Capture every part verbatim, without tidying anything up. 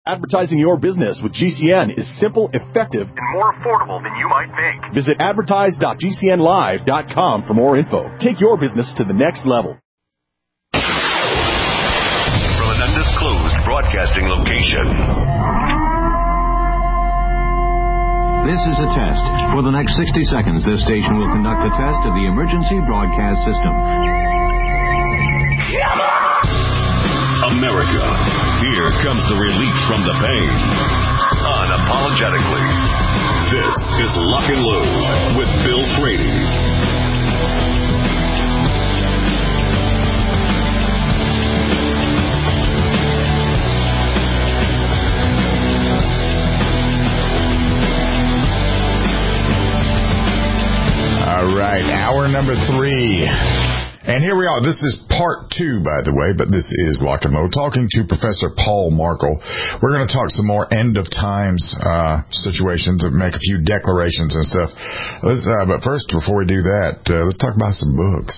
Advertising your business with G C N is simple, effective, and more affordable than you might think. Visit advertise dot g c n live dot com for more info. Take your business to the next level. From an undisclosed broadcasting location. This is a test. For the next sixty seconds, this station will conduct a test of the emergency broadcast system. America, here comes the relief from the pain. Unapologetically. This is Lock and Load with Bill Frady. All right, hour number three. And here we are. This is part two, by the way, but this is Lock and Load, talking to Professor Paul Markel. We're going to talk some more end of times uh, situations and make a few declarations and stuff. Let's, uh, but first, before we do that, uh, let's talk about some books.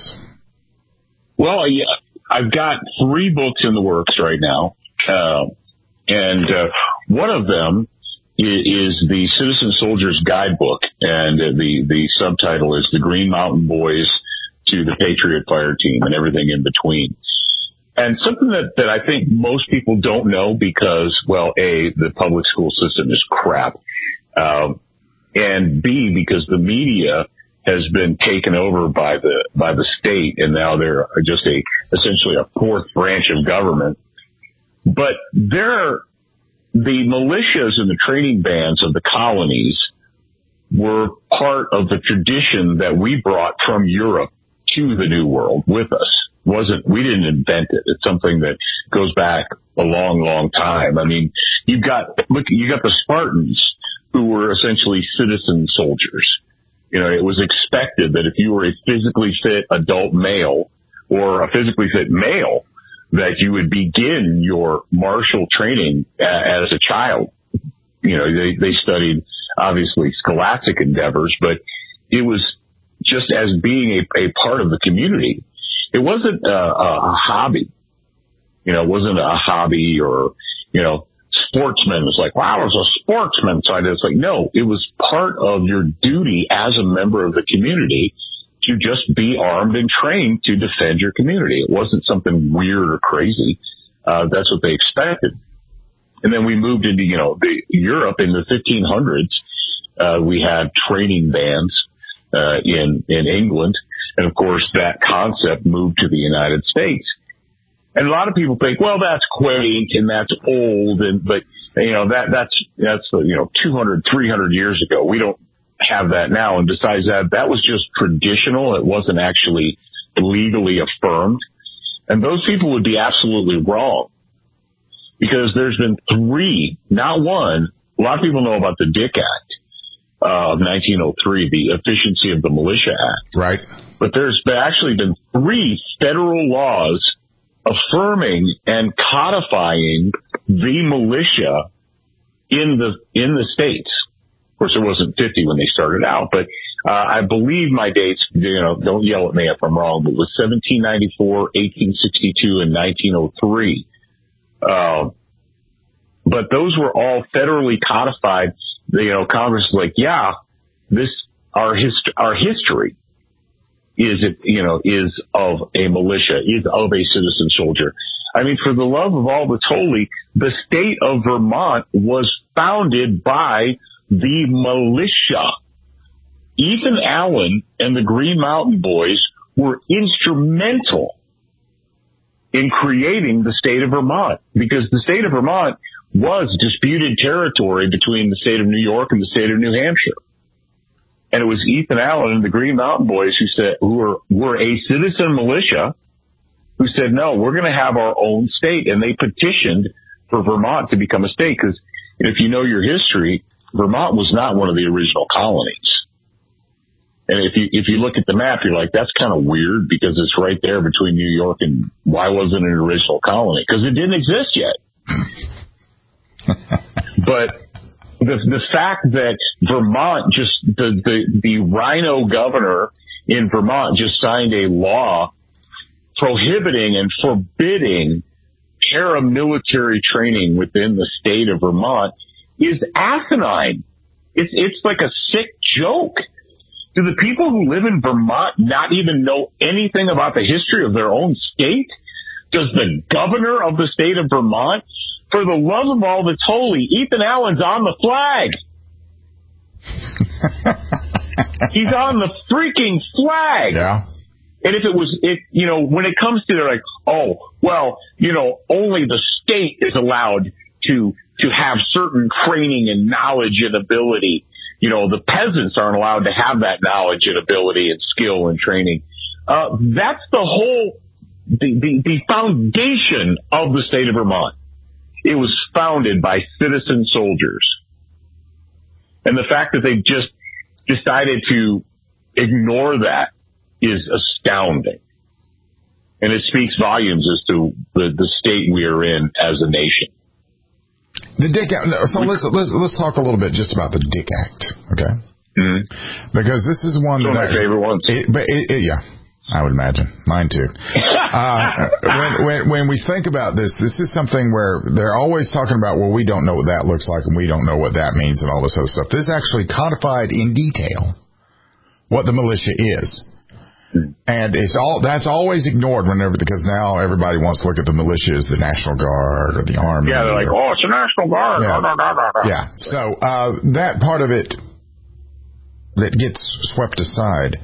Well, yeah, I've got three books in the works right now, uh, and uh, one of them is the Citizen Soldier's Guidebook, and the the subtitle is The Green Mountain Boys to the Patriot Fire Team and everything in between. And something that, that I think most people don't know because, well, A, the public school system is crap, um, and B, because the media has been taken over by the by the state, and now they're just a essentially a fourth branch of government. But there, the militias and the training bands of the colonies were part of the tradition that we brought from Europe to the New World with us. Wasn't, we didn't invent it. It's something that goes back a long, long time. I mean, you've got, look, you got the Spartans who were essentially citizen soldiers. You know, it was expected that if you were a physically fit adult male or a physically fit male, that you would begin your martial training as a child. You know, they, they studied obviously scholastic endeavors, but it was just as being a, a part of the community. It wasn't a, a hobby. You know, it wasn't a hobby or, you know, sportsman was like, wow, I was a sportsman. So I was like, no, it was part of your duty as a member of the community to just be armed and trained to defend your community. It wasn't something weird or crazy. Uh, that's what they expected. And then we moved into, you know, the Europe in the fifteen hundreds. Uh, we had training bands. Uh, in, in England. And of course, that concept moved to the United States. And a lot of people think, well, that's quaint and that's old. And, but, you know, that, that's, that's, you know, two hundred, three hundred years ago. We don't have that now. And besides that, that was just traditional. It wasn't actually legally affirmed. And those people would be absolutely wrong because there's been three, not one. A lot of people know about the Dick Act. Of nineteen oh three, the Efficiency of the Militia Act. Right. But there's been actually been three federal laws affirming and codifying the militia in the in the states. Of course, it wasn't fifty when they started out, but uh, I believe my dates, you know, don't yell at me if I'm wrong, but it was seventeen ninety-four, eighteen sixty-two, and nineteen oh three. Uh, but those were all federally codified. You know, Congress is like, yeah, this, our hist- our history is it, you know, is of a militia, is of a citizen soldier. I mean, for the love of all that's holy, the state of Vermont was founded by the militia. Ethan Allen and the Green Mountain Boys were instrumental in creating the state of Vermont because the state of Vermont was disputed territory between the state of New York and the state of New Hampshire. And it was Ethan Allen and the Green Mountain Boys who said, who were, were a citizen militia who said, no, we're going to have our own state. And they petitioned for Vermont to become a state because if you know your history, Vermont was not one of the original colonies. And if you, if you look at the map, you're like, that's kind of weird because it's right there between New York and why wasn't it an original colony? Because it didn't exist yet. But the the fact that Vermont just the, the the rhino governor in Vermont just signed a law prohibiting and forbidding paramilitary training within the state of Vermont is asinine. It's, it's like a sick joke. Do the people who live in Vermont not even know anything about the history of their own state? Does the governor of the state of Vermont, for the love of all that's holy, Ethan Allen's on the flag. He's on the freaking flag. Yeah. And if it was, it, you know, when it comes to, they're like, oh, well, you know, only the state is allowed to, to have certain training and knowledge and ability. You know, the peasants aren't allowed to have that knowledge and ability and skill and training. Uh, that's the whole, the, the, the foundation of the state of Vermont. It was founded by citizen soldiers. And the fact that they just decided to ignore that is astounding. And it speaks volumes as to the, the state we are in as a nation. The Dick Act. So let's let's let's talk a little bit just about the Dick Act, okay? Mm-hmm. Because this is one Some that of my favorite ones. It, but it, it, yeah, I would imagine mine too. uh, when, when when we think about this, this is something where they're always talking about, well, we don't know what that looks like, and we don't know what that means, and all this other stuff. This is actually codified in detail what the militia is. And it's all that's always ignored whenever, because now everybody wants to look at the militia as the National Guard or the Army. Yeah, they're like, or, oh, it's the National Guard. Yeah. Blah, blah, blah, blah. yeah. So uh, that part of it that gets swept aside,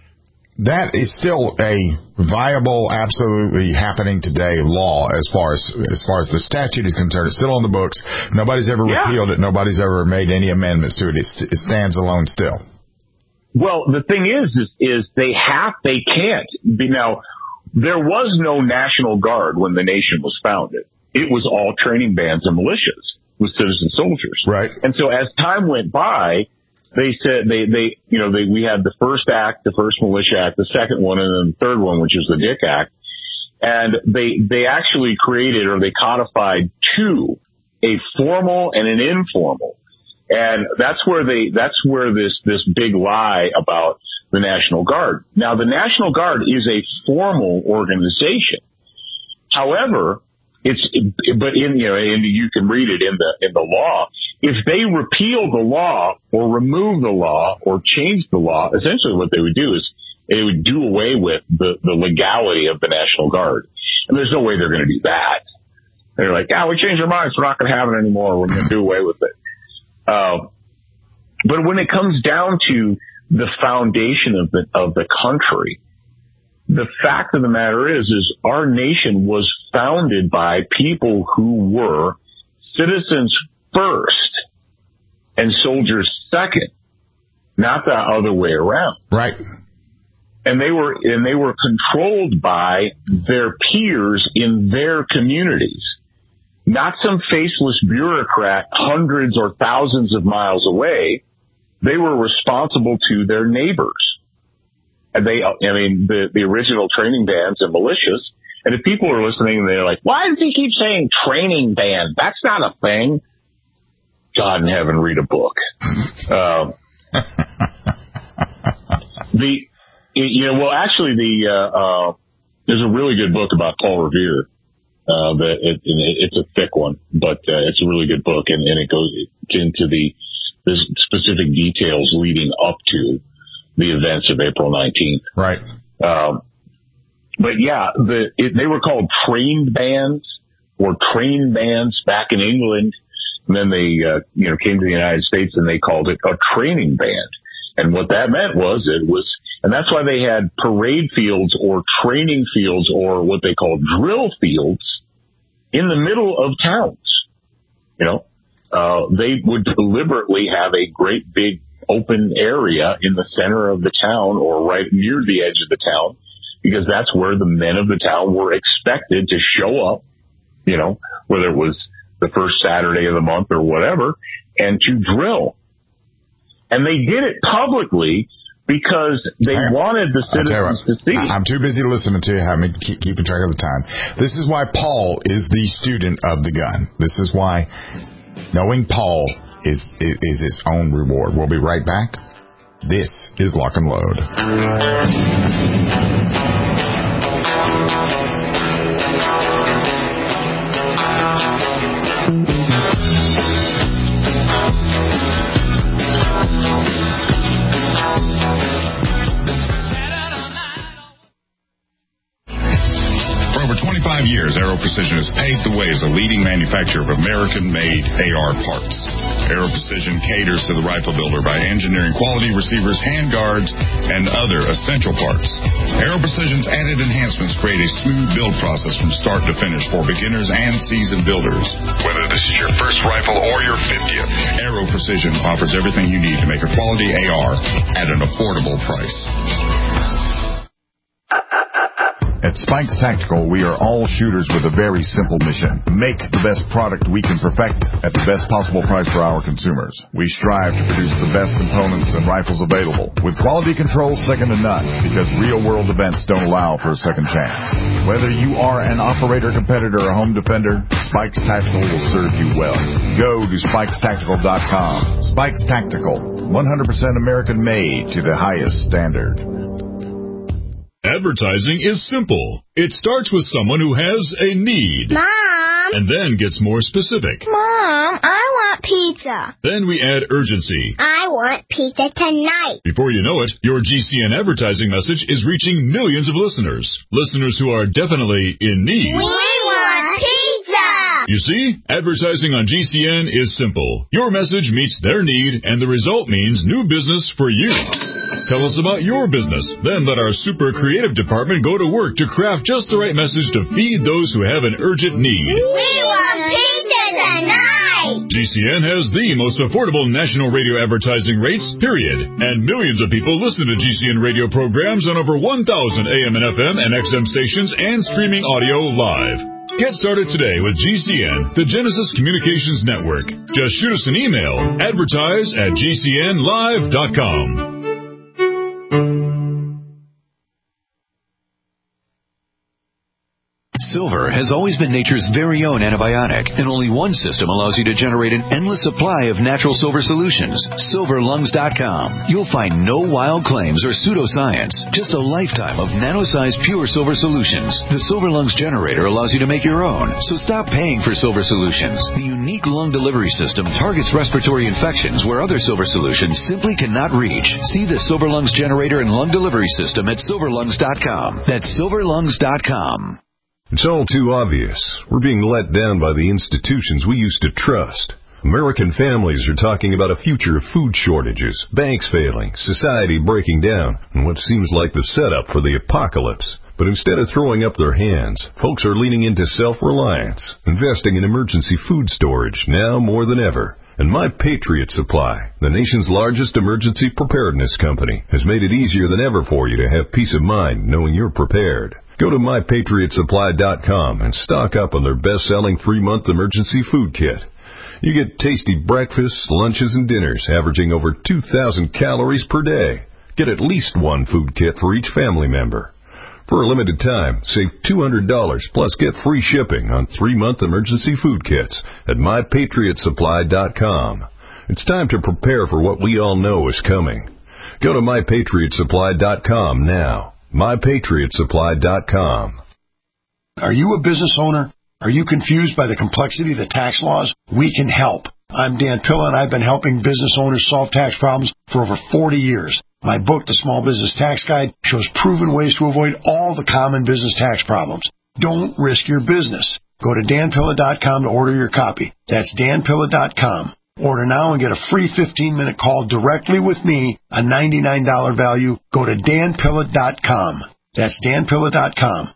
that is still a viable, absolutely happening today law as far as as far as the statute is concerned. It's still on the books. Nobody's ever yeah. repealed it. Nobody's ever made any amendments to it. It, it stands alone still. Well, the thing is, is, is they have, they can't be. Now, there was no National Guard when the nation was founded. It was all training bands and militias with citizen soldiers. Right. And so as time went by, they said they, they, you know, they, we had the first act, the first militia act, the second one, and then the third one, which is the Dick Act. And they, they actually created, or they codified two, a formal and an informal. And that's where they, that's where this, this big lie about the National Guard. Now, the National Guard is a formal organization. However, it's, but in, you know, and you can read it in the, in the law. If they repeal the law or remove the law or change the law, essentially what they would do is they would do away with the, the legality of the National Guard. And there's no way they're going to do that. They're like, yeah, we changed our minds. We're not going to have it anymore. We're going to do away with it. Uh, but when it comes down to the foundation of the, of the country, the fact of the matter is, is our nation was founded by people who were citizens first and soldiers second, not the other way around. Right. And they were, and they were controlled by their peers in their communities. Not some faceless bureaucrat hundreds or thousands of miles away. They were responsible to their neighbors. And they, I mean, the, the original training bands and militias. And if people are listening and they're like, why does he keep saying training band? That's not a thing. God in heaven, read a book. uh, the, you know, well, actually the, uh, uh, there's a really good book about Paul Revere. Uh, the, it, it's a thick one, but uh, it's a really good book, and, and it goes into the, the specific details leading up to the events of April nineteenth. Right. Um, but yeah, the it, they were called trained bands or train bands back in England, and then they uh, you know came to the United States and they called it a training band. And what that meant was it was, and that's why they had parade fields or training fields or what they called drill fields in the middle of towns. You know, uh, they would deliberately have a great big open area in the center of the town or right near the edge of the town, because that's where the men of the town were expected to show up, you know, whether it was the first Saturday of the month or whatever, and to drill. And they did it publicly because they I, wanted the citizens what, to see. I'm too busy listening to you, having keep, keeping track of the time. This is why Paul is the student of the gun. This is why knowing Paul is, is, is its own reward. We'll be right back. This is Lock and Load. years, Aero Precision has paved the way as a leading manufacturer of American-made A R parts. Aero Precision caters to the rifle builder by engineering quality receivers, handguards, and other essential parts. Aero Precision's added enhancements create a smooth build process from start to finish for beginners and seasoned builders. Whether this is your first rifle or your fiftieth, Aero Precision offers everything you need to make a quality A R at an affordable price. At Spikes Tactical, we are all shooters with a very simple mission. Make the best product we can perfect at the best possible price for our consumers. We strive to produce the best components and rifles available, with quality control second to none, because real-world events don't allow for a second chance. Whether you are an operator, competitor, or home defender, Spikes Tactical will serve you well. Go to spikes tactical dot com. Spikes Tactical, one hundred percent American-made to the highest standard. Advertising is simple. It starts with someone who has a need. Mom! And then gets more specific. Mom, I want pizza. Then we add urgency. I want pizza tonight. Before you know it, your G C N advertising message is reaching millions of listeners. Listeners who are definitely in need. We want pizza! You see, advertising on G C N is simple. Your message meets their need, and the result means new business for you. Tell us about your business. Then let our super creative department go to work to craft just the right message to feed those who have an urgent need. We want pizza tonight! G C N has the most affordable national radio advertising rates, period. And millions of people listen to G C N radio programs on over one thousand A M and F M and X M stations and streaming audio live. Get started today with G C N, the Genesis Communications Network. Just shoot us an email, advertise at G C N live dot com. Silver has always been nature's very own antibiotic, and only one system allows you to generate an endless supply of natural silver solutions. silver lungs dot com. You'll find no wild claims or pseudoscience, just a lifetime of nano-sized pure silver solutions. The Silver Lungs generator allows you to make your own, so stop paying for silver solutions. The unique lung delivery system targets respiratory infections where other silver solutions simply cannot reach. See the Silver Lungs generator and lung delivery system at silver lungs dot com. That's silver lungs dot com. It's all too obvious. We're being let down by the institutions we used to trust. American families are talking about a future of food shortages, banks failing, society breaking down, and what seems like the setup for the apocalypse. But instead of throwing up their hands, folks are leaning into self-reliance, investing in emergency food storage now more than ever. And My Patriot Supply, the nation's largest emergency preparedness company, has made it easier than ever for you to have peace of mind knowing you're prepared. Go to my patriot supply dot com and stock up on their best-selling three-month emergency food kit. You get tasty breakfasts, lunches, and dinners averaging over two thousand calories per day. Get at least one food kit for each family member. For a limited time, save two hundred dollars plus get free shipping on three-month emergency food kits at my patriot supply dot com. It's time to prepare for what we all know is coming. Go to my patriot supply dot com now. my patriot supply dot com. Are you a business owner? Are you confused by the complexity of the tax laws? We can help. I'm Dan Pilla, and I've been helping business owners solve tax problems for over forty years. My book, The Small Business Tax Guide, shows proven ways to avoid all the common business tax problems. Don't risk your business. Go to dan pilla dot com to order your copy. That's dan pilla dot com. Order now and get a free fifteen-minute call directly with me, a ninety-nine dollars value. Go to dan pilla dot com. That's dan pilla dot com.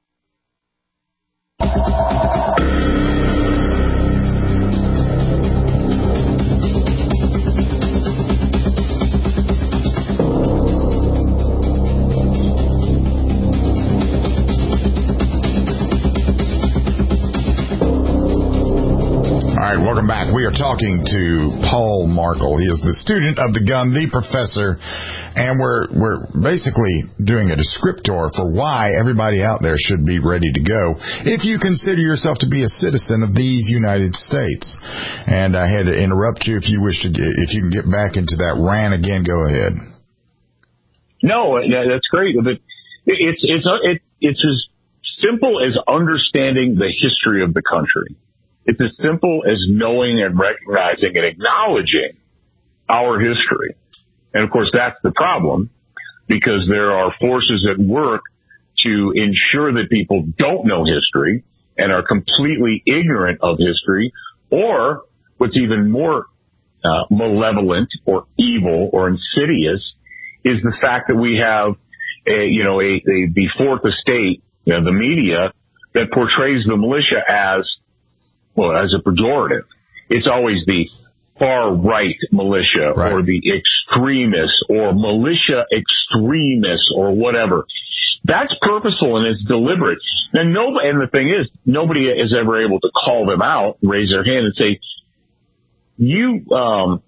All right, welcome back. We are talking to Paul Markel. He is the student of the gun, the professor, and we're we're basically doing a descriptor for why everybody out there should be ready to go if you consider yourself to be a citizen of these United States. And I had to interrupt you if you wish to, if you can get back into that rant again. Go ahead. No, that's great. But it's it's it, it's as simple as understanding the history of the country. It's as simple as knowing and recognizing and acknowledging our history. And, of course, that's the problem, because there are forces at work to ensure that people don't know history and are completely ignorant of history, or what's even more uh, malevolent or evil or insidious is the fact that we have a, you know, a, a the fourth estate, you know, the media that portrays the militia as, well, as a pejorative. It's always the far right militia right. or the extremists or militia extremists or whatever. That's purposeful and it's deliberate. And no, and the thing is, nobody is ever able to call them out, raise their hand and say, you, um,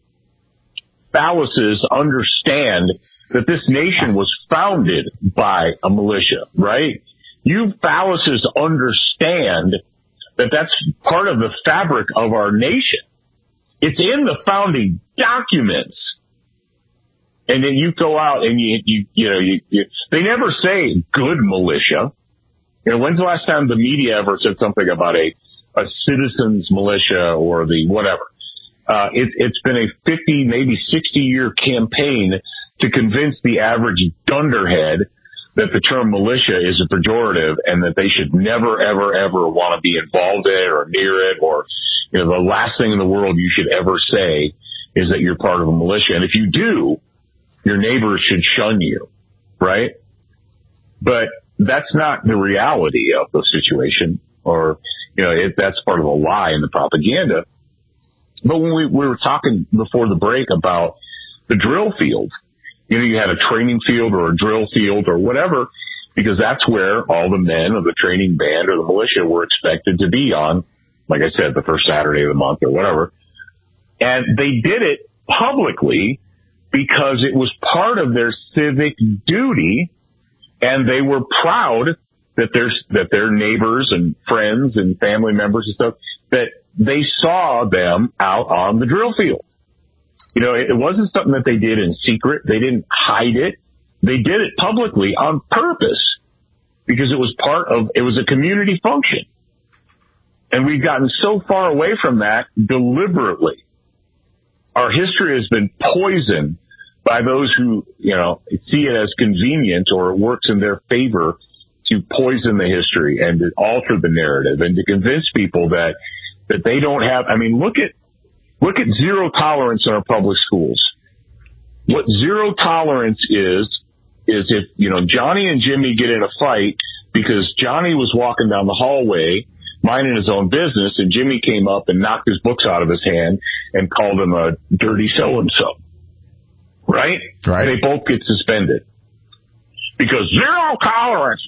phalluses understand that this nation was founded by a militia, right? You phalluses understand that that's part of the fabric of our nation. It's in the founding documents. And then you go out and you, you, you know, you, you, they never say good militia. You know, when's the last time the media ever said something about a, a citizens militia or the whatever? Uh, it, it's been a fifty, maybe sixty year campaign to convince the average dunderhead that the term militia is a pejorative and that they should never, ever, ever want to be involved in it or near it, or, you know, the last thing in the world you should ever say is that you're part of a militia. And if you do, your neighbors should shun you, right? But that's not the reality of the situation, or, you know, it, that's part of the lie and the propaganda. But when we, we were talking before the break about the drill field, you know, you had a training field or a drill field or whatever, because that's where all the men of the training band or the militia were expected to be on, like I said, the first Saturday of the month or whatever. And they did it publicly because it was part of their civic duty, and they were proud that their, that their neighbors and friends and family members and stuff, that they saw them out on the drill field. You know, it wasn't something that they did in secret. They didn't hide it. They did it publicly on purpose because it was part of, it was a community function. And we've gotten so far away from that deliberately. Our history has been poisoned by those who, you know, see it as convenient or it works in their favor to poison the history and to alter the narrative and to convince people that, that they don't have, I mean, look at, Look at zero tolerance in our public schools. What zero tolerance is, is if, you know, Johnny and Jimmy get in a fight because Johnny was walking down the hallway minding his own business and Jimmy came up and knocked his books out of his hand and called him a dirty so-and-so. Right? Right. They both get suspended. Because zero tolerance.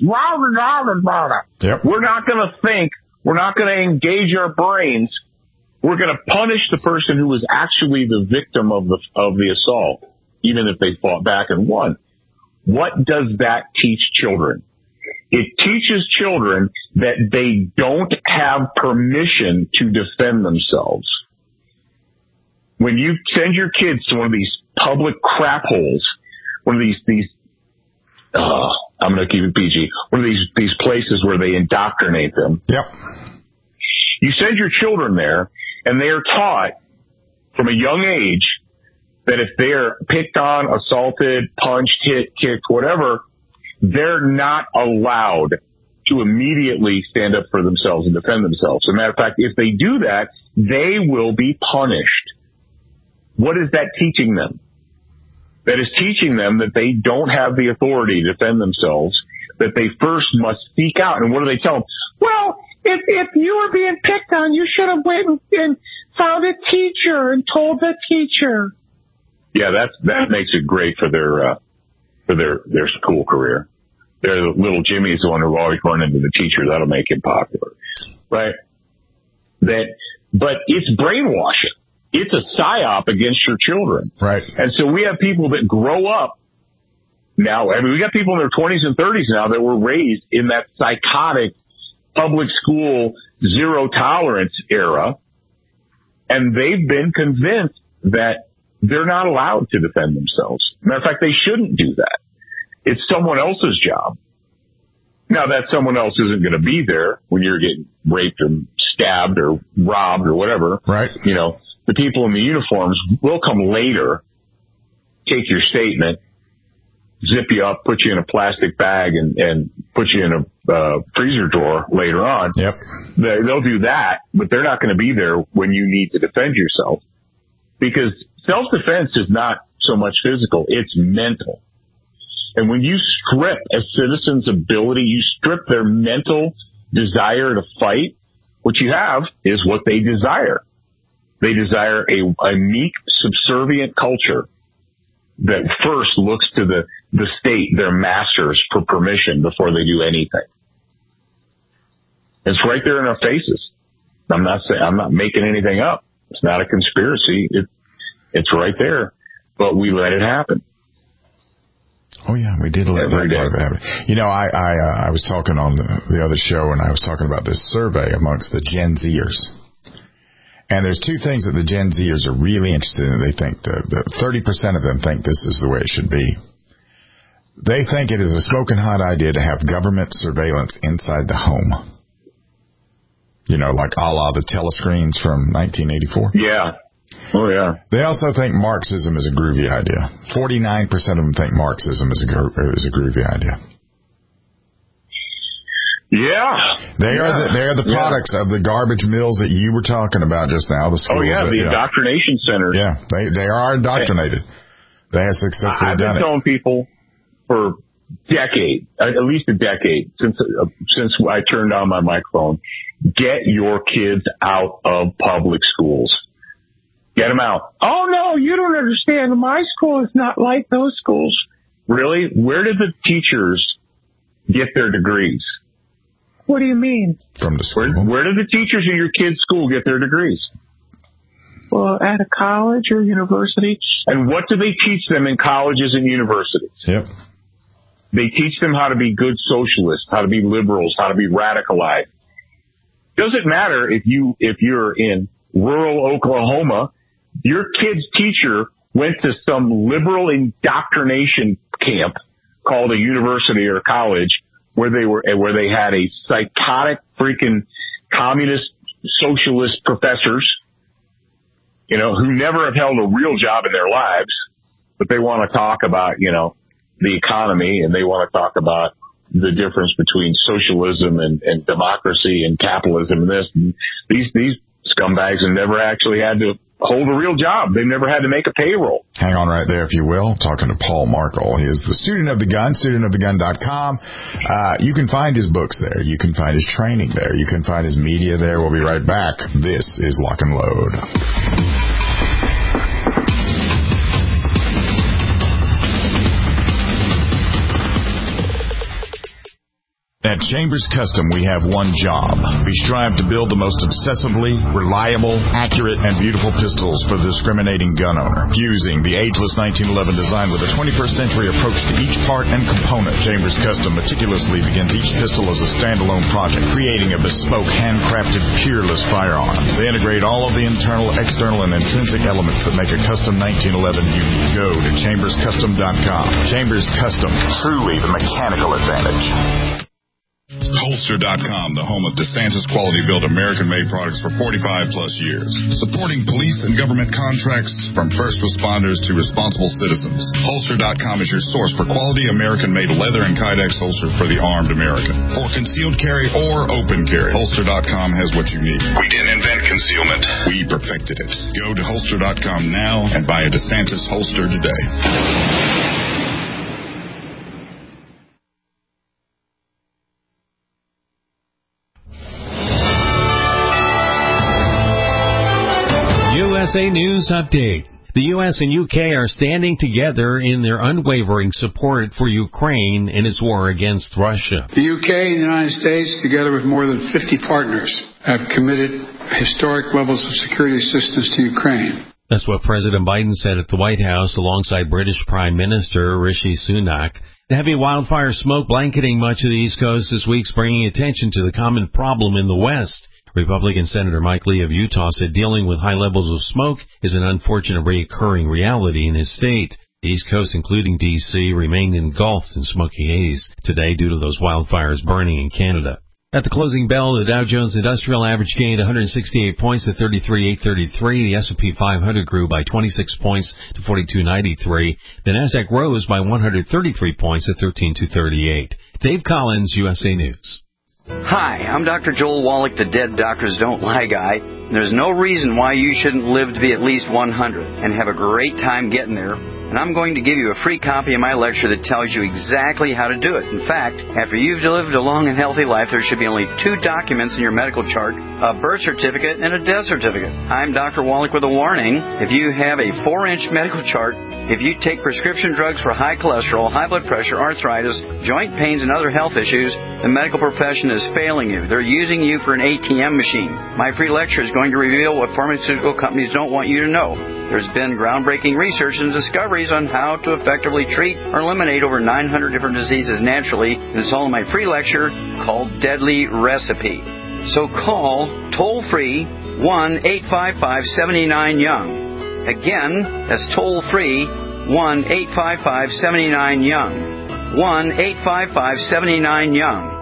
Yep. We're not going to think, we're not going to engage our brains. We're going to punish the person who was actually the victim of the of the assault, even if they fought back and won. What does that teach children? It teaches children that they don't have permission to defend themselves. When you send your kids to one of these public crap holes, one of these these, uh, I'm going to keep it P G, one of these these places where they indoctrinate them. Yep. You send your children there. And they are taught from a young age that if they're picked on, assaulted, punched, hit, kicked, whatever, they're not allowed to immediately stand up for themselves and defend themselves. As a matter of fact, if they do that, they will be punished. What is that teaching them? That is teaching them that they don't have the authority to defend themselves, that they first must speak out. And what do they tell them? Well, If, if you were being picked on, you should have went and found a teacher and told the teacher. Yeah, that's, that makes it great for their, uh, for their, their school career. Their little Jimmy's the one who always run into the teacher. That'll make him popular. Right? That, but it's brainwashing. It's a psyop against your children. Right. And so we have people that grow up now. I mean, we got people in their twenties and thirties now that were raised in that psychotic public school zero tolerance era, and they've been convinced that they're not allowed to defend themselves. Matter of fact, they shouldn't do that. It's someone else's job. Now, that someone else isn't going to be there when you're getting raped or stabbed or robbed or whatever. Right. You know, the people in the uniforms will come later, take your statement, zip you up, put you in a plastic bag, and, and put you in a uh, freezer drawer later on. Yep. They, they'll do that, but they're not going to be there when you need to defend yourself, because self-defense is not so much physical, it's mental. And when you strip a citizen's ability, you strip their mental desire to fight, what you have is what they desire. They desire a, a meek, subservient culture that first looks to the, the state, their masters, for permission before they do anything. It's right there in our faces. I'm not saying, I'm not making anything up. It's not a conspiracy. It, it's right there, but we let it happen. Oh yeah, we did let that part of it happen. You know, I I, uh, I was talking on the, the other show, and I was talking about this survey amongst the Gen Zers. And there's two things that the Gen Zers are really interested in. They think the, the thirty percent of them think this is the way it should be. They think it is a smoking hot idea to have government surveillance inside the home. You know, like a la the telescreens from nineteen eighty-four. Yeah. Oh, yeah. They also think Marxism is a groovy idea. forty-nine percent of them think Marxism is a, is a groovy idea. Yeah. They yeah. are the, they are the products yeah. of the garbage mills that you were talking about just now. The schools. Oh, yeah, that, the you know, indoctrination centers. Yeah, they, they are indoctrinated. They have successfully I've done it. I've been telling people for decade, at least a decade, since uh, since I turned on my microphone, get your kids out of public schools. Get them out. Oh, no, you don't understand. My school is not like those schools. Really? Where did the teachers get their degrees? What do you mean? From the school. Where, where did the teachers in your kids' school get their degrees? Well, at a college or university. And what do they teach them in colleges and universities? Yep. They teach them how to be good socialists, how to be liberals, how to be radicalized. Doesn't matter if you if you're in rural Oklahoma. Your kid's teacher went to some liberal indoctrination camp called a university or college where they were, where they had a psychotic freaking communist socialist professors, you know, who never have held a real job in their lives, but they want to talk about, you know, the economy, and they want to talk about the difference between socialism and, and democracy and capitalism and this. And these, these scumbags have never actually had to hold a real job. They've never had to make a payroll. Hang on right there, if you will. Talking to Paul Markel. He is the student of the gun, student of the gun dot com. Uh, you can find his books there. You can find his training there. You can find his media there. We'll be right back. This is Lock and Load. At Chambers Custom, we have one job. We strive to build the most obsessively reliable, accurate, and beautiful pistols for the discriminating gun owner. Fusing the ageless nineteen eleven design with a twenty-first century approach to each part and component, Chambers Custom meticulously begins each pistol as a standalone project, creating a bespoke, handcrafted, peerless firearm. They integrate all of the internal, external, and intrinsic elements that make a custom nineteen eleven unique. Go to chambers custom dot com. Chambers Custom, truly the mechanical advantage. Holster dot com, the home of DeSantis quality built American-made products for forty-five plus years. Supporting police and government contracts from first responders to responsible citizens. Holster dot com is your source for quality American-made leather and Kydex holsters for the armed American. For concealed carry or open carry, Holster dot com has what you need. We didn't invent concealment. We perfected it. Go to Holster dot com now and buy a DeSantis holster today. U S A News Update. The U S and U K are standing together in their unwavering support for Ukraine in its war against Russia. The U K and the United States, together with more than fifty partners, have committed historic levels of security assistance to Ukraine. That's what President Biden said at the White House alongside British Prime Minister Rishi Sunak. The heavy wildfire smoke blanketing much of the East Coast this week's bringing attention to the common problem in the West. Republican Senator Mike Lee of Utah said dealing with high levels of smoke is an unfortunate recurring reality in his state. The East Coast, including D C, remained engulfed in smoky haze today due to those wildfires burning in Canada. At the closing bell, the Dow Jones Industrial Average gained one hundred sixty-eight points to thirty-three thousand eight hundred thirty-three. The S and P five hundred grew by twenty-six points to forty-two ninety-three. The Nasdaq rose by one hundred thirty-three points to thirteen thousand two hundred thirty-eight. Dave Collins, U S A News. Hi, I'm Doctor Joel Wallach, the Dead Doctors Don't Lie guy. There's no reason why you shouldn't live to be at least one hundred and have a great time getting there. And I'm going to give you a free copy of my lecture that tells you exactly how to do it. In fact, after you've lived a long and healthy life, there should be only two documents in your medical chart, a birth certificate and a death certificate. I'm Doctor Wallach with a warning. If you have a four-inch medical chart, if you take prescription drugs for high cholesterol, high blood pressure, arthritis, joint pains, and other health issues, the medical profession is failing you. They're using you for an A T M machine. My free lecture is going to reveal what pharmaceutical companies don't want you to know. There's been groundbreaking research and discoveries on how to effectively treat or eliminate over nine hundred different diseases naturally, and it's all in my free lecture called Deadly Recipe. So call toll-free one eight five five, seven nine, young. Again, that's toll-free one eight five five, seven nine, young. one eight five five, seven nine, young.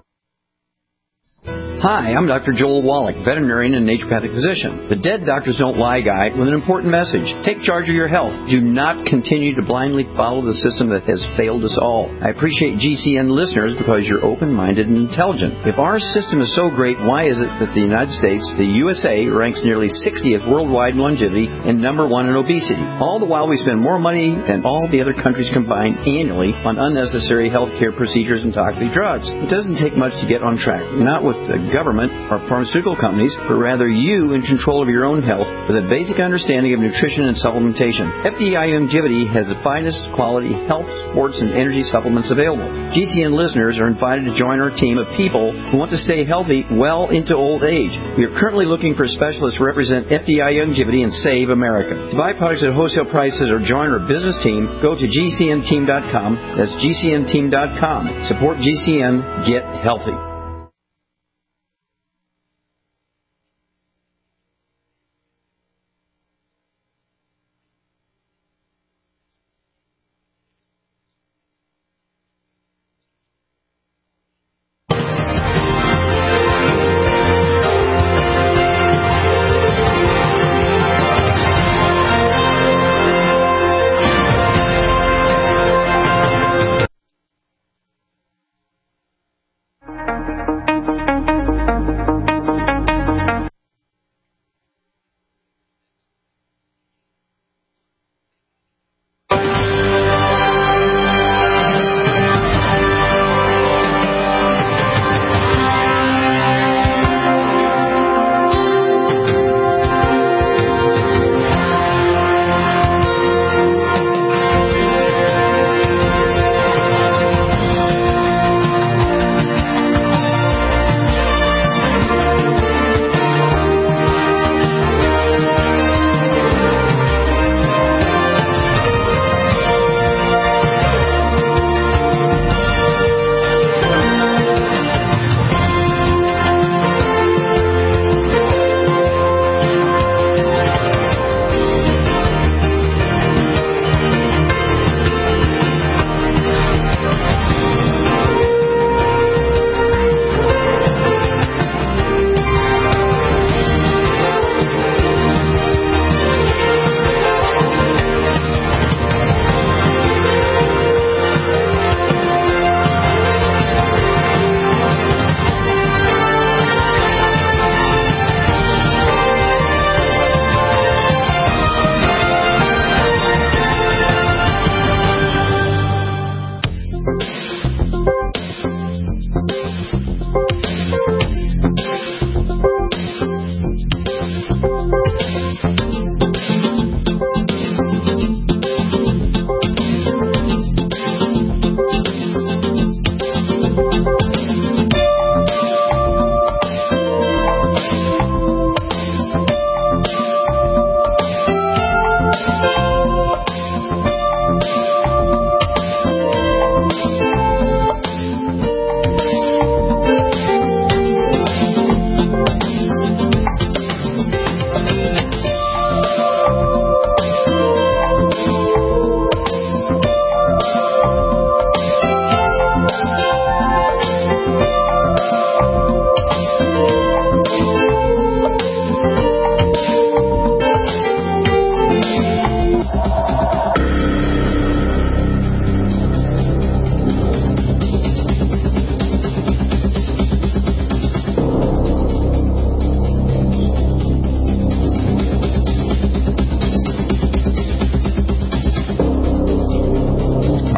Hi, I'm Doctor Joel Wallach, veterinarian and naturopathic physician. The Dead Doctors Don't Lie guy with an important message. Take charge of your health. Do not continue to blindly follow the system that has failed us all. I appreciate G C N listeners because you're open-minded and intelligent. If our system is so great, why is it that the United States, the U S A, ranks nearly sixtieth worldwide in longevity and number one in obesity? All the while we spend more money than all the other countries combined annually on unnecessary health care procedures and toxic drugs. It doesn't take much to get on track. Not with the government or pharmaceutical companies, but rather you in control of your own health with a basic understanding of nutrition and supplementation. F D I Longevity has the finest quality health, sports, and energy supplements available. G C N listeners are invited to join our team of people who want to stay healthy well into old age. We are currently looking for specialists to represent F D I Longevity and Save America. To buy products at wholesale prices or join our business team, go to G C N team dot com. That's G C N team dot com. Support G C N. Get healthy.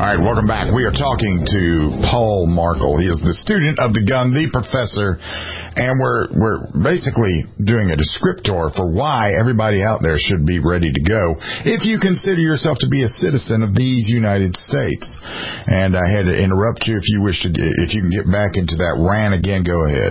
right, welcome back. We are talking to Paul Markel. He is the student of the gun, the professor, and we're we're basically doing a descriptor for why everybody out there should be ready to go if you consider yourself to be a citizen of these United States. And I had to interrupt you if you wish to. If you can get back into that rant again, go ahead.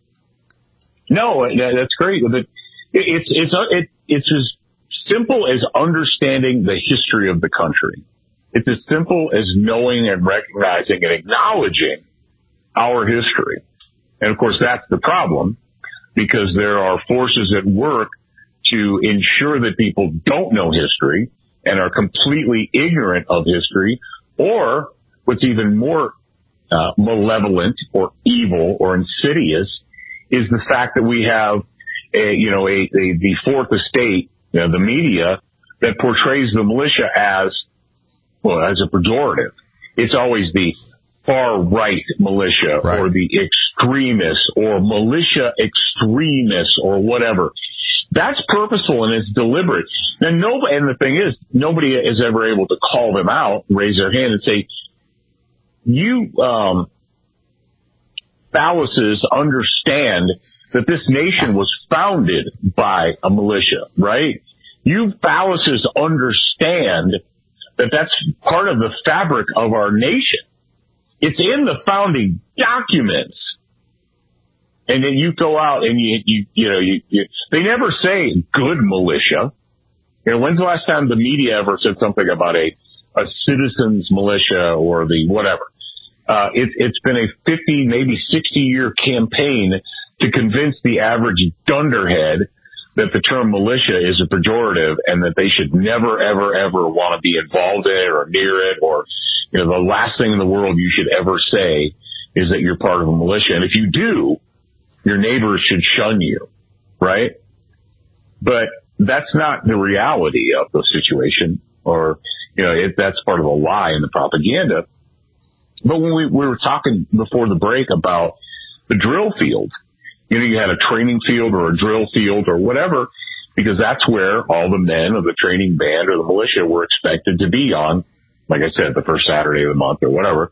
No, that's great. It's it's it's it's as simple as understanding the history of the country. It's as simple as knowing and recognizing and acknowledging our history. And, of course, that's the problem, because there are forces at work to ensure that people don't know history and are completely ignorant of history, or what's even more uh, malevolent or evil or insidious is the fact that we have, a, you know, a, a the fourth estate, you know, the media, that portrays the militia as Well, as a pejorative. It's always the far-right militia right. or the extremists or militia extremists or whatever. That's purposeful and it's deliberate. And, nobody, and the thing is, nobody is ever able to call them out, raise their hand and say, you um, phalluses understand that this nation was founded by a militia, right? You phalluses understand that that's part of the fabric of our nation. It's in the founding documents. And then you go out and you, you, you know, you, you, they never say good militia. You know, when's the last time the media ever said something about a, a citizens militia or the whatever? Uh, it, it's been a fifty, maybe sixty year campaign to convince the average dunderhead that the term militia is a pejorative and that they should never, ever, ever want to be involved in it or near it, or, you know, the last thing in the world you should ever say is that you're part of a militia. And if you do, your neighbors should shun you, right? But that's not the reality of the situation, or, you know, it, that's part of a lie in the propaganda. But when we, we were talking before the break about the drill field, you know, you had a training field or a drill field or whatever, because that's where all the men of the training band or the militia were expected to be on, like I said, the first Saturday of the month or whatever.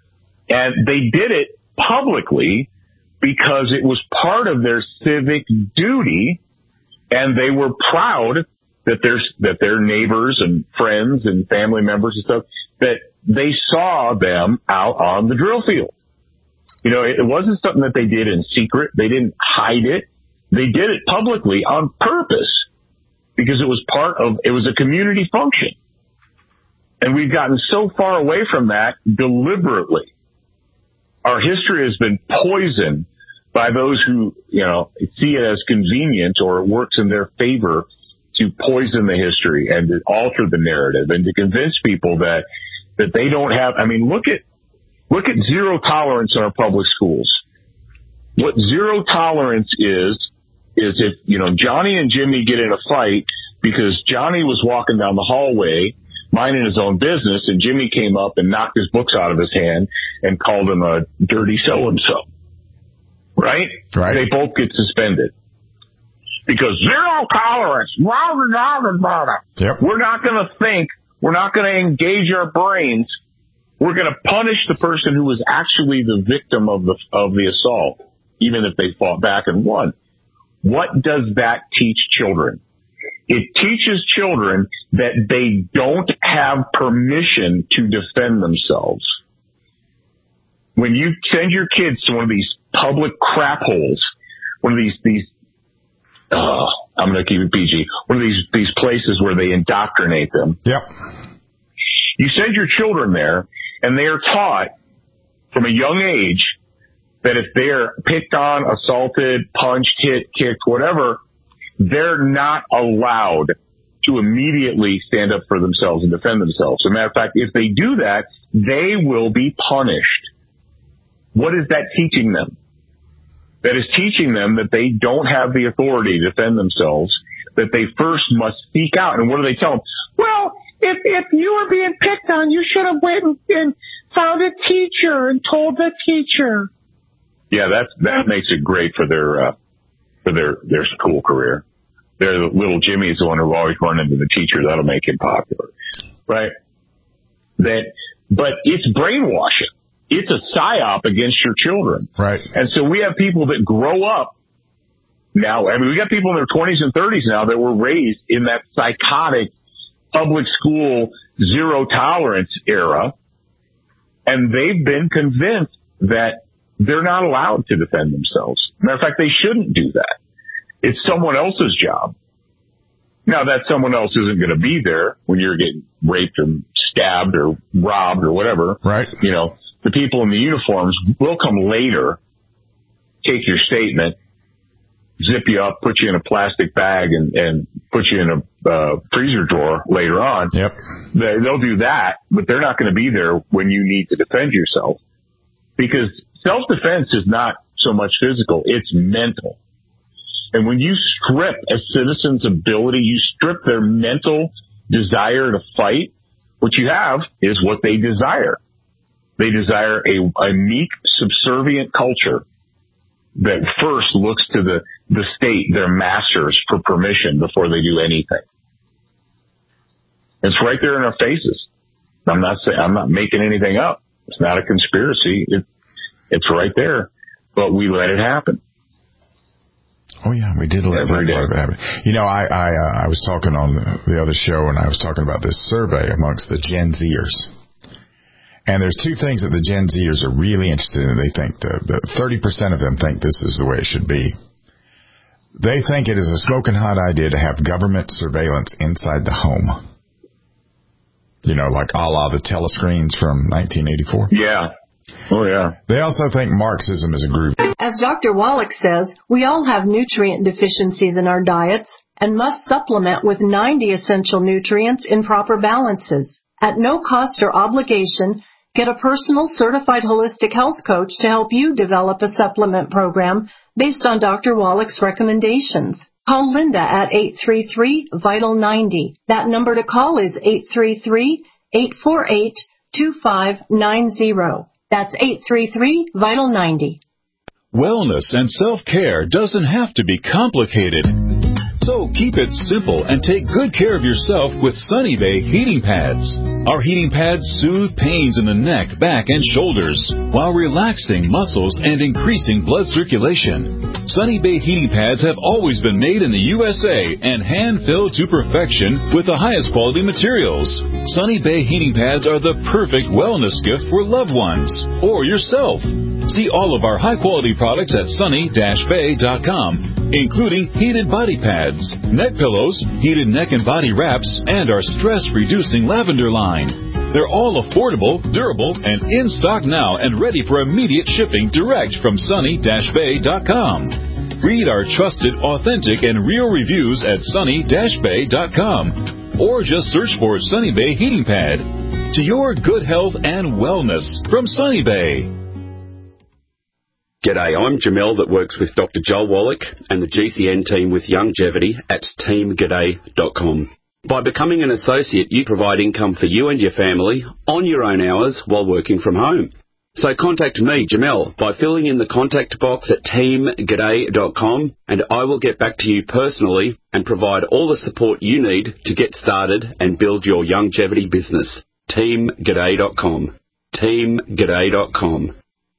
And they did it publicly because it was part of their civic duty, and they were proud that their, that their neighbors and friends and family members and stuff, that they saw them out on the drill field. You know, it wasn't something that they did in secret. They didn't hide it. They did it publicly on purpose because it was part of, it was a community function. And we've gotten so far away from that deliberately. Our history has been poisoned by those who, you know, see it as convenient or it works in their favor to poison the history and to alter the narrative and to convince people that, that they don't have, I mean, look at, Look at zero tolerance in our public schools. What zero tolerance is, is if, you know, Johnny and Jimmy get in a fight because Johnny was walking down the hallway, minding his own business, and Jimmy came up and knocked his books out of his hand and called him a dirty so-and-so. Right? Right. They both get suspended. Because zero tolerance. Yep. We're not going to think. We're not going to engage our brains. We're going to punish the person who was actually the victim of the of the assault, even if they fought back and won. What does that teach children? It teaches children that they don't have permission to defend themselves. When you send your kids to one of these public crap holes, one of these these, uh, I'm going to keep it P G, one of these these places where they indoctrinate them. Yep. You send your children there. And they are taught from a young age that if they're picked on, assaulted, punched, hit, kicked, whatever, they're not allowed to immediately stand up for themselves and defend themselves. As a matter of fact, if they do that, they will be punished. What is that teaching them? That is teaching them that they don't have the authority to defend themselves, that they first must speak out. And what do they tell them? Well, If if you were being picked on, you should have went and found a teacher and told the teacher. Yeah, that's that makes it great for their uh, for their their school career. Their little Jimmy's the one who always run into the teacher. That'll make him popular, right? That but it's brainwashing. It's a psyop against your children. Right. And so we have people that grow up now. I mean, we got people in their twenties and thirties now that were raised in that psychotic public school zero tolerance era. And they've been convinced that they're not allowed to defend themselves. Matter of fact, they shouldn't do that. It's someone else's job. Now, that someone else isn't going to be there when you're getting raped or stabbed or robbed or whatever. Right. You know, the people in the uniforms will come later, take your statement, zip you up, put you in a plastic bag, and, and put you in a uh, freezer drawer later on. Yep. They, they'll do that, but they're not going to be there when you need to defend yourself. Because self-defense is not so much physical, it's mental. And when you strip a citizen's ability, you strip their mental desire to fight, what you have is what they desire. They desire a, a meek, subservient culture that first looks to the, the state, their masters, for permission before they do anything. It's right there in our faces. I'm not saying, I'm not making anything up. It's not a conspiracy. It, it's right there, but we let it happen. Oh yeah, we did let that part of it happen. You know, I I, uh, I was talking on the, the other show, and I was talking about this survey amongst the Gen Zers. And there's two things that the Gen Zers are really interested in. They think the, the thirty percent of them think this is the way it should be. They think it is a smoking hot idea to have government surveillance inside the home. You know, like a la the telescreens from nineteen eighty-four. Yeah. Oh, yeah. They also think Marxism is a groove. As Doctor Wallach says, we all have nutrient deficiencies in our diets and must supplement with ninety essential nutrients in proper balances. At no cost or obligation, get a personal certified holistic health coach to help you develop a supplement program based on Doctor Wallach's recommendations. Call Linda at eight three three, vital ninety. That number to call is eight three three, eight four eight, two five nine zero. That's eight three three, vital ninety. Wellness and self-care doesn't have to be complicated. So keep it simple and take good care of yourself with Sunny Bay heating pads. Our heating pads soothe pains in the neck, back, and shoulders while relaxing muscles and increasing blood circulation. Sunny Bay heating pads have always been made in the U S A and hand-filled to perfection with the highest quality materials. Sunny Bay heating pads are the perfect wellness gift for loved ones or yourself. See all of our high-quality products at sunny dash bay dot com, including heated body pads, neck pillows, heated neck and body wraps, and our stress-reducing lavender line. They're all affordable, durable, and in stock now and ready for immediate shipping direct from sunny dash bay dot com. Read our trusted, authentic, and real reviews at sunny dash bay dot com or just search for Sunny Bay Heating Pad. To your good health and wellness from Sunny Bay. G'day, I'm Jamel that works with Doctor Joel Wallach and the G C N team with Longevity at team g'day dot com. By becoming an associate, you provide income for you and your family on your own hours while working from home. So contact me, Jamel, by filling in the contact box at team g'day dot com, and I will get back to you personally and provide all the support you need to get started and build your longevity business. team g'day dot com. team g'day dot com.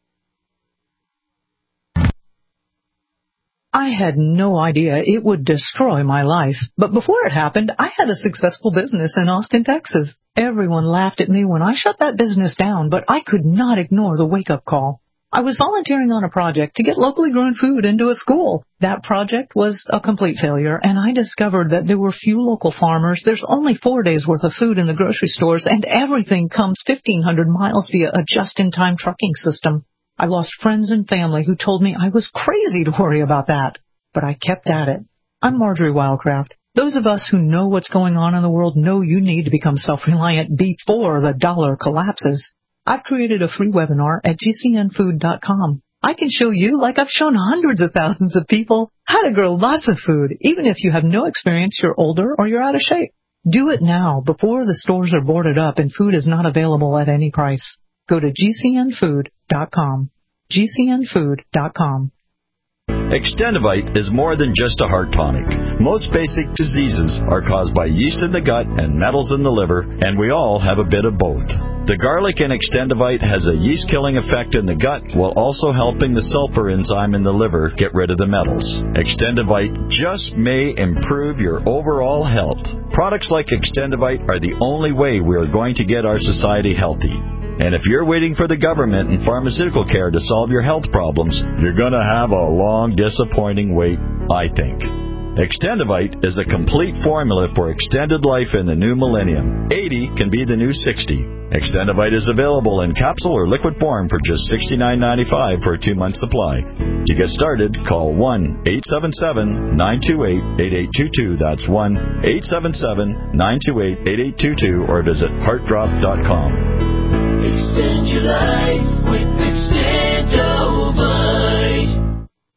I had no idea it would destroy my life. But before it happened, I had a successful business in Austin, Texas. Everyone laughed at me when I shut that business down, but I could not ignore the wake-up call. I was volunteering on a project to get locally grown food into a school. That project was a complete failure, and I discovered that there were few local farmers. There's only four days' worth of food in the grocery stores, and everything comes fifteen hundred miles via a just-in-time trucking system. I lost friends and family who told me I was crazy to worry about that. But I kept at it. I'm Marjorie Wildcraft. Those of us who know what's going on in the world know you need to become self-reliant before the dollar collapses. I've created a free webinar at G C N food dot com. I can show you, like I've shown hundreds of thousands of people, how to grow lots of food, even if you have no experience, you're older, or you're out of shape. Do it now before the stores are boarded up and food is not available at any price. Go to G C N food dot com. G C N food dot com. Extendivite is more than just a heart tonic. Most basic diseases are caused by yeast in the gut and metals in the liver, and we all have a bit of both. The garlic in Extendivite has a yeast-killing effect in the gut while also helping the sulfur enzyme in the liver get rid of the metals. Extendivite just may improve your overall health. Products like Extendivite are the only way we are going to get our society healthy. And if you're waiting for the government and pharmaceutical care to solve your health problems, you're going to have a long, disappointing wait, I think. Extendivite is a complete formula for extended life in the new millennium. eighty can be the new sixty. Extendivite is available in capsule or liquid form for just sixty-nine ninety-five for a two-month supply. To get started, call one eight seven seven, nine two eight, eight eight two two. That's one eight seven seven, nine two eight, eight eight two two or visit heart drop dot com. Extend your life with Extendivite.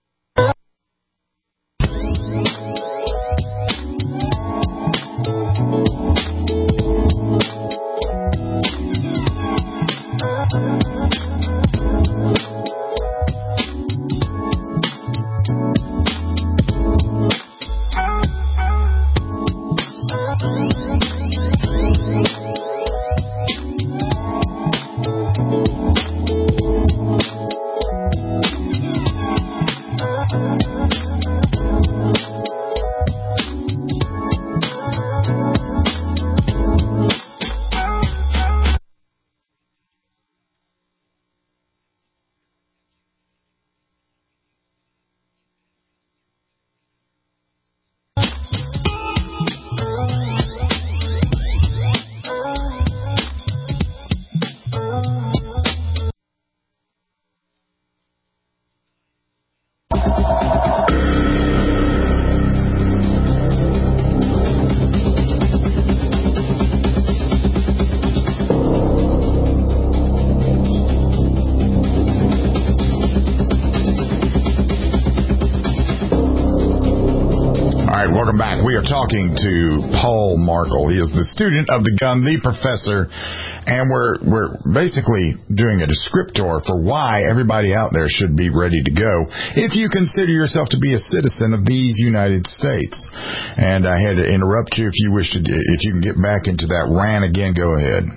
Talking to Paul Markel. He is the student of the gun, the professor, and we're we're basically doing a descriptor for why everybody out there should be ready to go if you consider yourself to be a citizen of these United States. And I had to interrupt you if you wish to, if you can get back into that rant again, go ahead.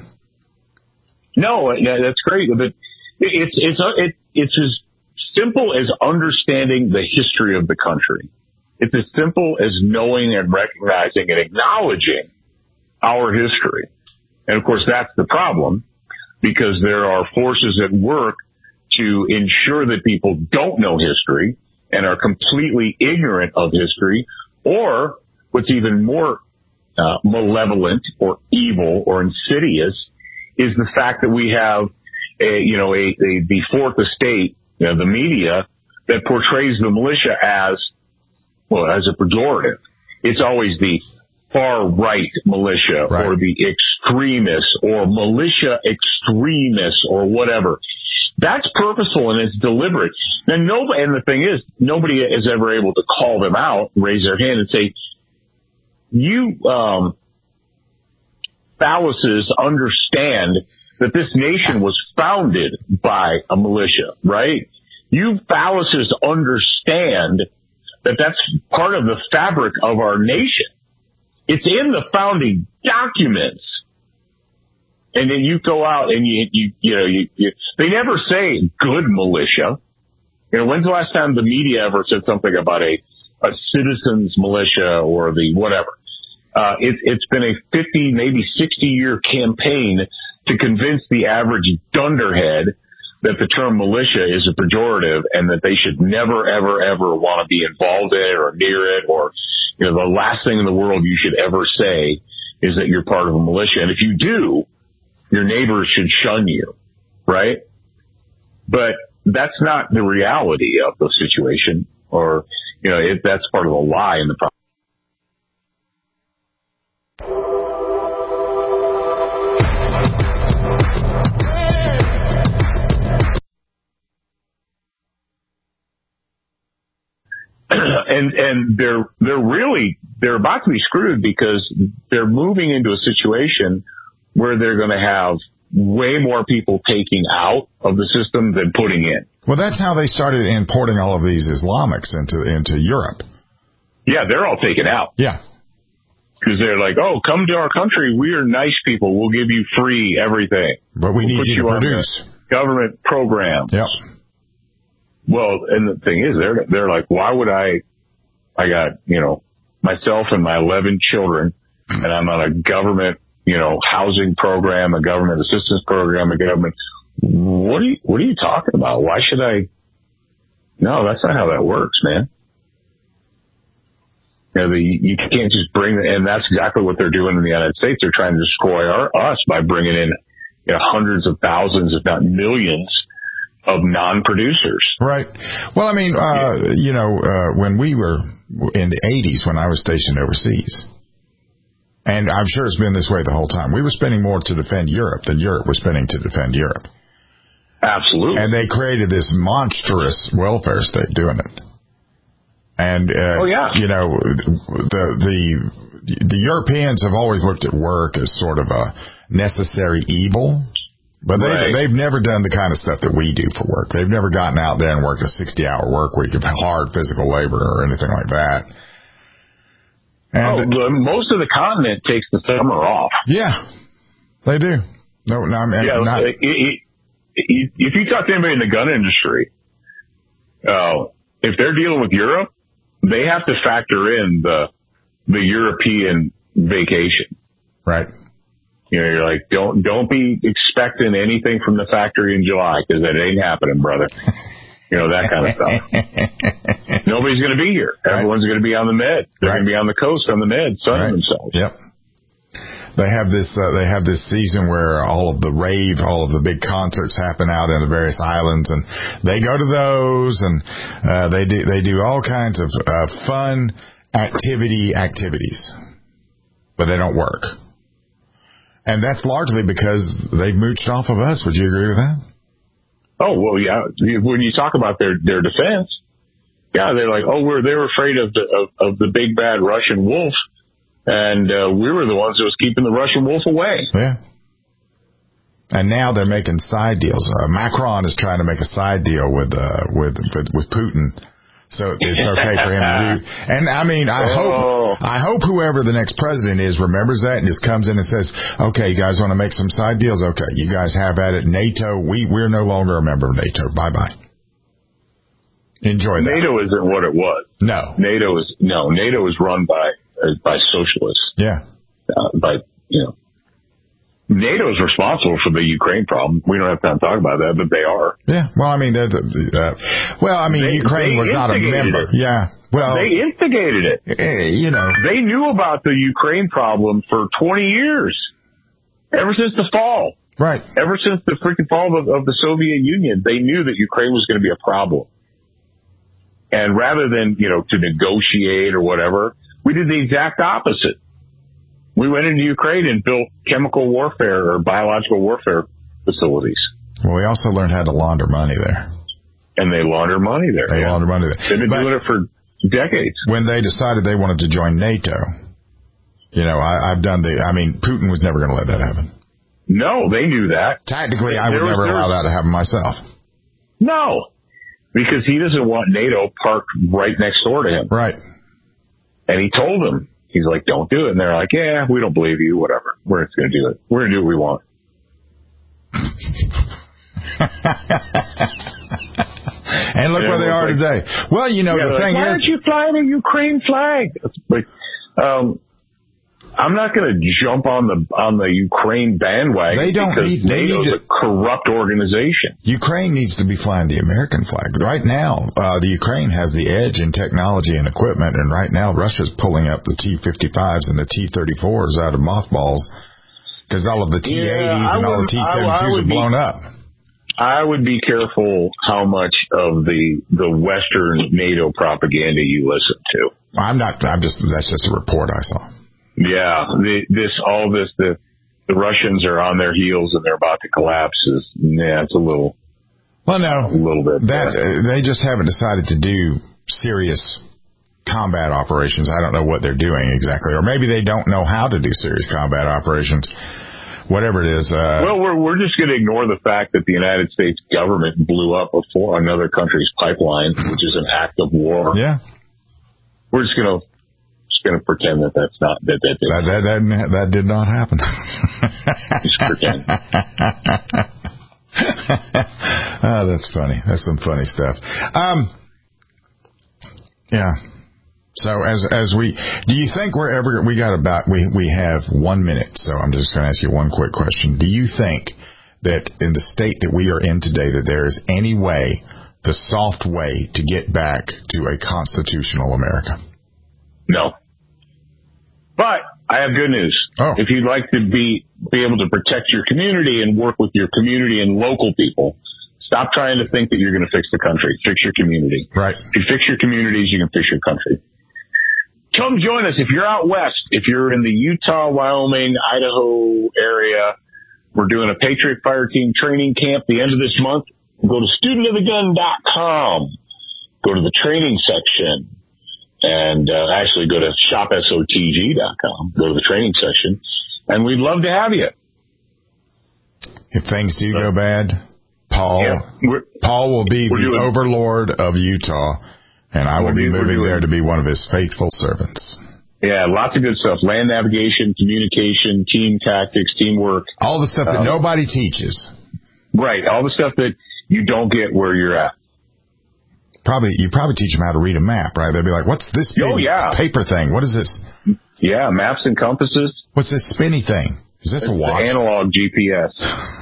No, that's great, but it's it's it, it's as simple as understanding the history of the country. It's as simple as knowing and recognizing and acknowledging our history. And, of course, that's the problem, because there are forces at work to ensure that people don't know history and are completely ignorant of history, or what's even more uh, malevolent or evil or insidious is the fact that we have a, you know, a, a the fourth estate, you know, the media, that portrays the militia as Well, as a pejorative. It's always the far-right militia right. or the extremists or militia extremists or whatever. That's purposeful and it's deliberate. And, nobody, and the thing is, nobody is ever able to call them out, raise their hand and say, you um, phalluses understand that this nation was founded by a militia, right? You phalluses understand that that's part of the fabric of our nation. It's in the founding documents. And then you go out and you, you, you know, you, you, they never say good militia. You know, when's the last time the media ever said something about a, a citizens militia or the whatever? Uh, it, it's been a fifty, maybe sixty year campaign to convince the average dunderhead that the term militia is a pejorative and that they should never, ever, ever want to be involved in it or near it, or, you know, the last thing in the world you should ever say is that you're part of a militia. And if you do, your neighbors should shun you, right? But that's not the reality of the situation, or, you know, it, that's part of the lie in the problem. And and they're they're really they're about to be screwed, because they're moving into a situation where they're going to have way more people taking out of the system than putting in. Well, that's how they started importing all of these Islamics into into Europe. Yeah, they're all taken out. Yeah. Because they're like, oh, come to our country. We are nice people. We'll give you free everything. But we we'll need put you to you on produce. the government program. Yep. Well, and the thing is, they're they're like, why would I? I got, you know, myself and my eleven children, and I'm on a government, you know, housing program, a government assistance program, a government. What are you What are you talking about? Why should I? No, that's not how that works, man. You know, the, you can't just bring, and that's exactly what they're doing in the United States. They're trying to destroy our, us by bringing in, you know, hundreds of thousands, if not millions, of non-producers. Right. Well, I mean, uh, you know, uh, when we were in the eighties, when I was stationed overseas, and I'm sure it's been this way the whole time, we were spending more to defend Europe than Europe was spending to defend Europe. Absolutely. And they created this monstrous welfare state doing it. And, uh, oh, yeah. you know, the, the, the Europeans have always looked at work as sort of a necessary evil, but they've, right. they've never done the kind of stuff that we do for work. They've never gotten out there and worked a sixty hour work week of hard physical labor or anything like that. And oh, most of the continent takes the summer off. Yeah, they do. No, no, I mean, yeah, not. It, it, it, if you talk to anybody in the gun industry, uh, if they're dealing with Europe, they have to factor in the the European vacation. Right. You know, you're like, don't don't be expecting anything from the factory in July because that ain't happening, brother. You know, that kind of stuff. Nobody's going to be here. Everyone's right. going to be on the med. They're right. going to be on the coast on the med, sunning right. themselves. Yep. They have this. Uh, they have this season where all of the rave, all of the big concerts happen out in the various islands, and they go to those, and uh, they do. They do all kinds of uh, fun activity activities, but they don't work. And that's largely because they've mooched off of us. Would you agree with that? Oh, well, yeah. When you talk about their, their defense, yeah, they're like, oh, we're they're afraid of the of, of the big bad Russian wolf, and uh, we were the ones that was keeping the Russian wolf away. Yeah. And now they're making side deals. Uh, Macron is trying to make a side deal with uh, with, with with Putin, so it's okay for him to do. And I mean, I oh. hope I hope whoever the next president is remembers that and just comes in and says, "Okay, you guys want to make some side deals? Okay, you guys have at it. NATO, we we're no longer a member of NATO. Bye bye. Enjoy that." NATO isn't what it was. No, NATO is no NATO is run by uh, by socialists. Yeah, uh, by you know. NATO is responsible for the Ukraine problem. We don't have time to talk about that, but they are. Yeah. Well, I mean, uh, well, I mean, they, Ukraine they was not a member. It. Yeah. Well, they instigated it. Uh, you know, they knew about the Ukraine problem for twenty years, ever since the fall. Right. Ever since the freaking fall of, of the Soviet Union, they knew that Ukraine was going to be a problem. And rather than, you know, to negotiate or whatever, we did the exact opposite. We went into Ukraine and built chemical warfare or biological warfare facilities. Well, we also learned how to launder money there. And they launder money there. They yeah. launder money there. They've been but doing it for decades. When they decided they wanted to join NATO, you know, I, I've done the, I mean, Putin was never going to let that happen. No, they knew that. Tactically, I would was, never allow that to happen myself. No, because he doesn't want NATO parked right next door to him. Right. And he told them. He's like, don't do it. And they're like, yeah, we don't believe you, whatever. We're just going to do it. We're going to do what we want. And look yeah, where they are like, today. Well, you know, yeah, the thing like, why is... Why aren't you flying a Ukraine flag? Like, um, I'm not going to jump on the on the Ukraine bandwagon they don't because need, they NATO's need to, a corrupt organization. Ukraine needs to be flying the American flag. Right now, uh, the Ukraine has the edge in technology and equipment, and right now Russia's pulling up the T fifty-fives and the T thirty-fours out of mothballs because all of the T eighties yeah, and all the T seventy-twos are blown be, up. I would be careful how much of the the Western NATO propaganda you listen to. I'm not. I'm just. That's just a report I saw. Yeah, the, this all this the the Russians are on their heels and they're about to collapse is yeah, it's a little. Well, no, a little bit. That uh, they just haven't decided to do serious combat operations. I don't know what they're doing exactly, or maybe they don't know how to do serious combat operations. Whatever it is. Uh, well, we're we're just going to ignore the fact that the United States government blew up a for another country's pipeline, which is an act of war. Yeah, we're just going to going to pretend that that's not that that that that, that, that did not happen. Just pretend. Oh, that's funny. That's some funny stuff. Um, yeah. So as as we, do you think we're ever, we got about, we, we have one minute, so I'm just going to ask you one quick question. Do you think that in the state that we are in today, that there is any way, the soft way to get back to a constitutional America? No. But I have good news. Oh. If you'd like to be be able to protect your community and work with your community and local people, stop trying to think that you're going to fix the country. Fix your community. Right. If you fix your communities, you can fix your country. Come join us. If you're out west, if you're in the Utah, Wyoming, Idaho area, we're doing a Patriot Fire Team training camp the end of this month. Go to student of the gun dot com. Go to the training section. And uh, actually go to shop S O T G dot com. Go to the training section. And we'd love to have you. If things do go bad, Paul yeah, Paul will be the doing, overlord of Utah, and I will be doing, moving doing, there to be one of his faithful servants. Yeah, lots of good stuff. Land navigation, communication, team tactics, teamwork. All the stuff that um, nobody teaches. Right, all the stuff that you don't get where you're at. Probably you probably teach them how to read a map, right? They'll be like, "What's this big oh, yeah. paper thing? What is this?" Yeah, maps and compasses. What's this spinny thing? Is this it's a watch? Analog G P S.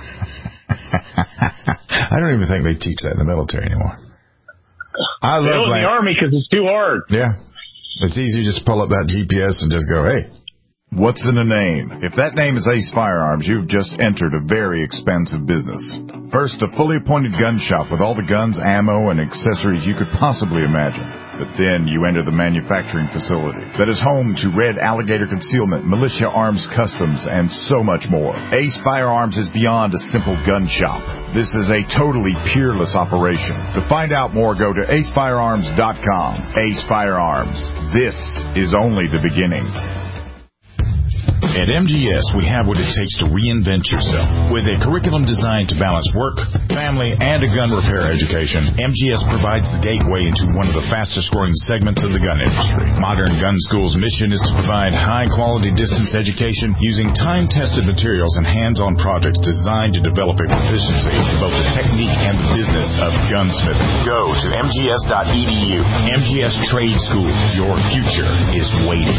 I don't even think they teach that in the military anymore. I they love don't in the Army because it's too hard. Yeah, it's easy to just pull up that G P S and just go, "Hey." What's in a name? If that name is Ace Firearms, you've just entered a very expensive business. First, a fully appointed gun shop with all the guns, ammo, and accessories you could possibly imagine. But then you enter the manufacturing facility that is home to Red Alligator Concealment, Militia Arms Customs, and so much more. Ace Firearms is beyond a simple gun shop. This is a totally peerless operation. To find out more, go to ace firearms dot com. Ace Firearms. This is only the beginning. At M G S, we have what it takes to reinvent yourself. With a curriculum designed to balance work, family, and a gun repair education, M G S provides the gateway into one of the fastest-growing segments of the gun industry. Modern Gun School's mission is to provide high-quality distance education using time-tested materials and hands-on projects designed to develop a proficiency in both the technique and the business of gunsmithing. Go to M G S dot E D U. M G S Trade School. Your future is waiting.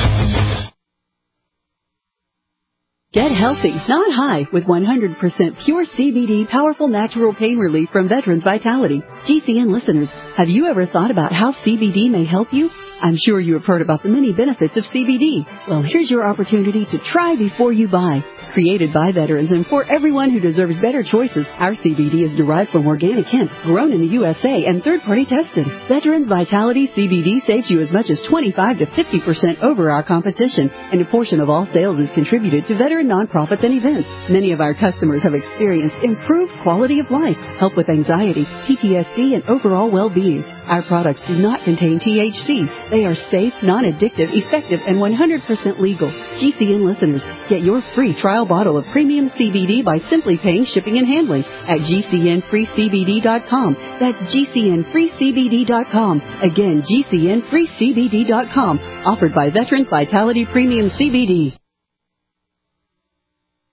Get healthy, not high, with one hundred percent pure C B D powerful natural pain relief from Veterans Vitality. G C N listeners, have you ever thought about how C B D may help you? I'm sure you have heard about the many benefits of C B D. Well, here's your opportunity to try before you buy. Created by veterans and for everyone who deserves better choices, our C B D is derived from organic hemp, grown in the U S A, and third-party tested. Veterans Vitality C B D saves you as much as twenty-five to fifty percent over our competition, and a portion of all sales is contributed to veteran nonprofits and events. Many of our customers have experienced improved quality of life, help with anxiety, P T S D, and overall well-being. Our products do not contain T H C. They are safe, non-addictive, effective, and one hundred percent legal. G C N listeners, get your free trial bottle of premium C B D by simply paying shipping and handling at G C N free C B D dot com. That's G C N free C B D dot com. Again, G C N free C B D dot com. Offered by Veterans Vitality Premium C B D.